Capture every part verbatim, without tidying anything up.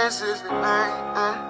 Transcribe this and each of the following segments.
this is the night.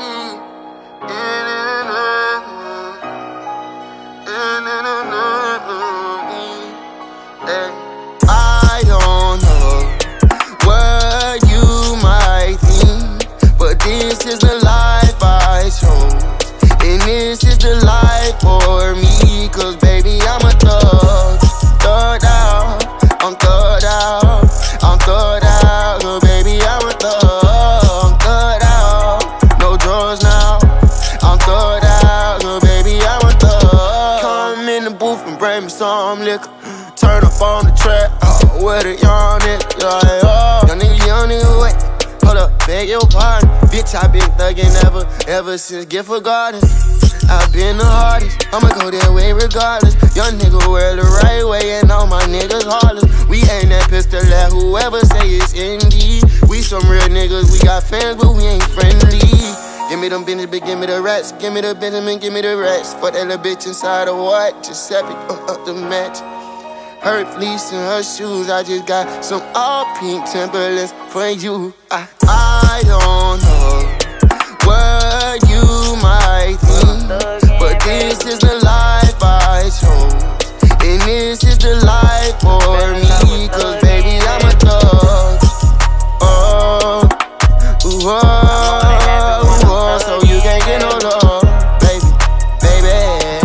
I don't know what you might think, but this is the life I chose, and this is the life for me. Cause baby, I'm a thug, thug out, I'm thug out, I'm thug out. Cause baby, I'm a thug, I'm thug out, no drugs now, I'm thug out. Cause baby, I'm a thug. Come in the booth and bring me some liquor, turn up on the track, oh, with a young nigga, like, oh, young nigga, young nigga, wait, hold up, beg your pardon, bitch, I been thuggin' ever, ever since Gifford Garden. I've been the hardest, I'ma go that way regardless. Young nigga wear the right way and all my niggas heartless. We aim that pistol at whoever say it's indeed. We some real niggas, we got fans but we ain't friendly. Give me them business, but give me the rats. Give me the Benjamin, give me the rats. Fuck that little bitch inside of what? Giuseppe, uh, up the match. Her fleece and her shoes, I just got some all pink Timberlands for you. I, I don't know what you might think, but this is the life I chose, and this is the life for me. Cause baby, I'm a thug. Oh, ooh, oh, ooh, oh, so you can't get no love, baby, baby,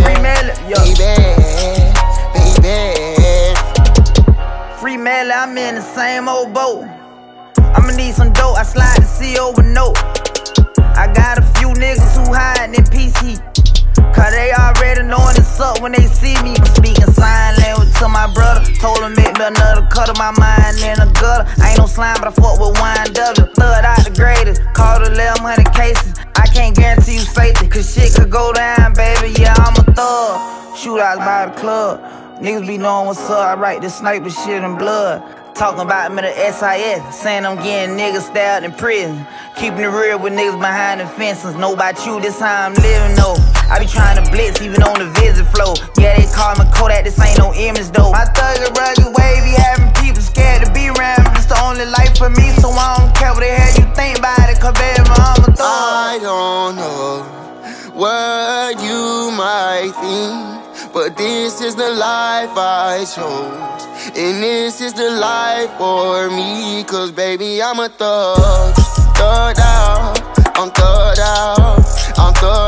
baby, baby. Free Melly, I'm in the same old boat. I'ma need some dope, I slide the C over note. I got a few niggas who hiding in P C, cause they already knowin' it's up when they see me. I'm speaking sign language to my brother, told him make me another cut of my mind in a gutter. I ain't no slime, but I fuck with wine W. Thud out the greatest, called eleven hundred cases. I can't guarantee you safety, cause shit could go down, baby, yeah, I'm a thug. Shootouts by the club, niggas be knowing what's up. I write this sniper shit in blood. Talking about me to S I S, saying I'm getting niggas stabbed in prison. Keeping it real with niggas behind the fences. Know about you, this how I'm living, though. I be trying to blitz even on the visit flow. Yeah, they call me Kodak, this ain't no image, though. My thug and rugged wavy, having people scared to be around me. It's the only life for me, so I don't care what the hell you think about it. Cause baby, I'm a thug. I don't know what you might think, but this is the life I chose, and this is the life for me. Cause baby, I'm a thug, thug out, I'm thug out, I'm thug